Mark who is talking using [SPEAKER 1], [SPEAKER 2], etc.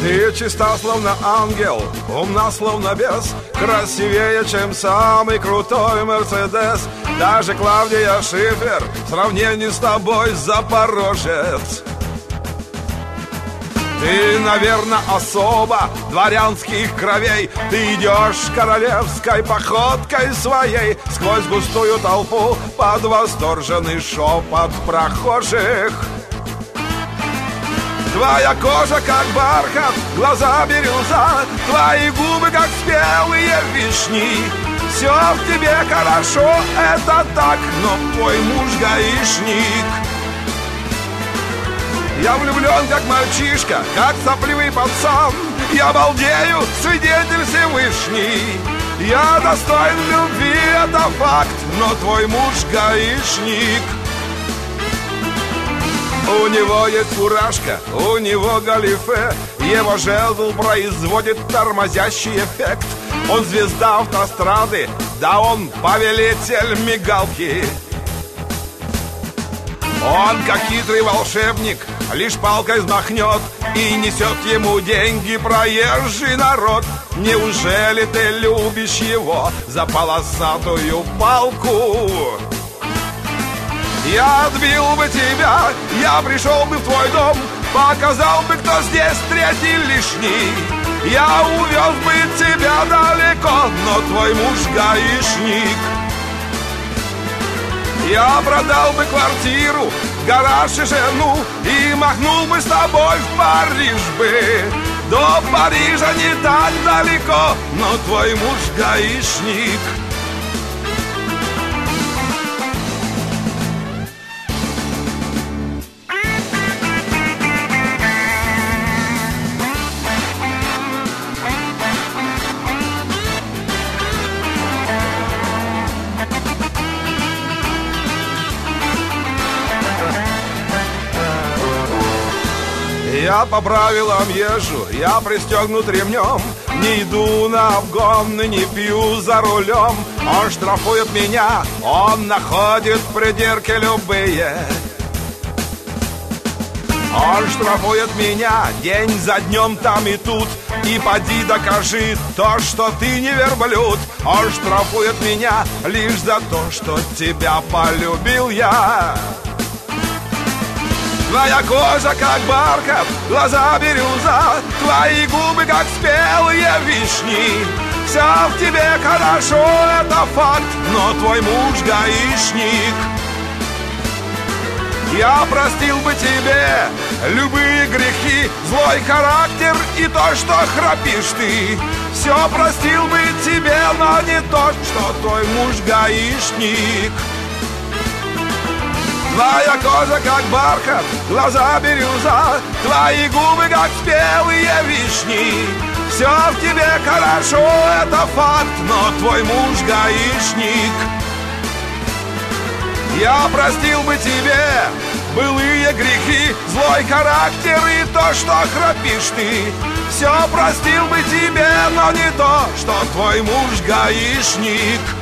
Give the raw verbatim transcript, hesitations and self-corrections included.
[SPEAKER 1] Ты чиста, словно ангел, умна, словно бес, красивее, чем самый крутой Мерседес. Даже Клавдия Шифер в сравнении с тобой запорожец. Ты, наверное, особо дворянских кровей. Ты идешь королевской походкой своей сквозь густую толпу под восторженный шепот прохожих. Твоя кожа как бархат, глаза бирюза, твои губы как спелые вишни. Все в тебе хорошо, это так, но твой муж гаишник. Я влюблен как мальчишка, как сопливый пацан. Я балдею, свидетель Всевышний. Я достоин любви, это факт, но твой муж гаишник. У него есть фуражка, у него галифе. Его жезл производит тормозящий эффект. Он звезда автострады, да он повелитель мигалки. Он, как хитрый волшебник, лишь палкой взмахнет и несет ему деньги проезжий народ. Неужели ты любишь его за полосатую палку? Я отбил бы тебя, я пришел бы в твой дом, показал бы, кто здесь третий лишний. Я увез бы тебя далеко, но твой муж гаишник. Я продал бы квартиру, гараж и жену и махнул бы с тобой в Париж бы. До Парижа не так далеко, но твой муж гаишник. Я по правилам езжу, я пристегнут ремнем. Не иду на обгон и не пью за рулем. Он штрафует меня, он находит придирки любые. Он штрафует меня день за днем там и тут. И поди докажи то, что ты не верблюд. Он штрафует меня лишь за то, что тебя полюбил я. Твоя кожа как бархат, глаза бирюза, твои губы как спелые вишни. Все в тебе хорошо, это факт, но твой муж гаишник. Я простил бы тебе любые грехи, злой характер и то, что храпишь ты. Все простил бы тебе, но не то, что твой муж гаишник. Твоя кожа как бархат, глаза бирюза, твои губы как спелые вишни. Все в тебе хорошо, это факт, но твой муж гаишник. Я простил бы тебе былые грехи, злой характер и то, что храпишь ты. Все простил бы тебе, но не то, что твой муж гаишник.